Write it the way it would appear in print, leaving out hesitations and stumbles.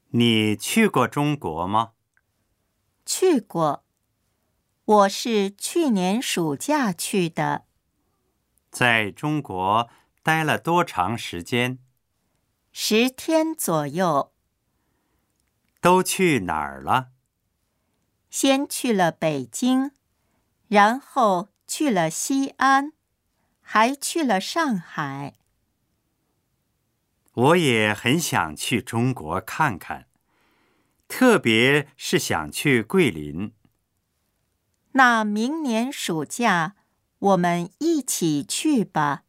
你去过中国吗？ 去过，我是去年暑假去的。 在中国待了多长时间？ 10天左右。 都去哪儿了？ 先去了北京，然后去了西安，还去了上海。 我也很想去中国看看，特别是想去桂林。 那明年暑假我们一起去吧。